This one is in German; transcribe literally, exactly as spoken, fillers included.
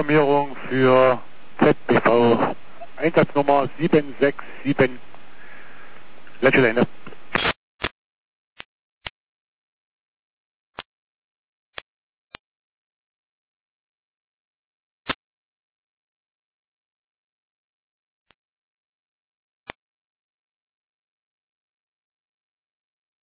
Programmierung für Z B V. Einsatznummer sieben sechs sieben. Letzte Ende.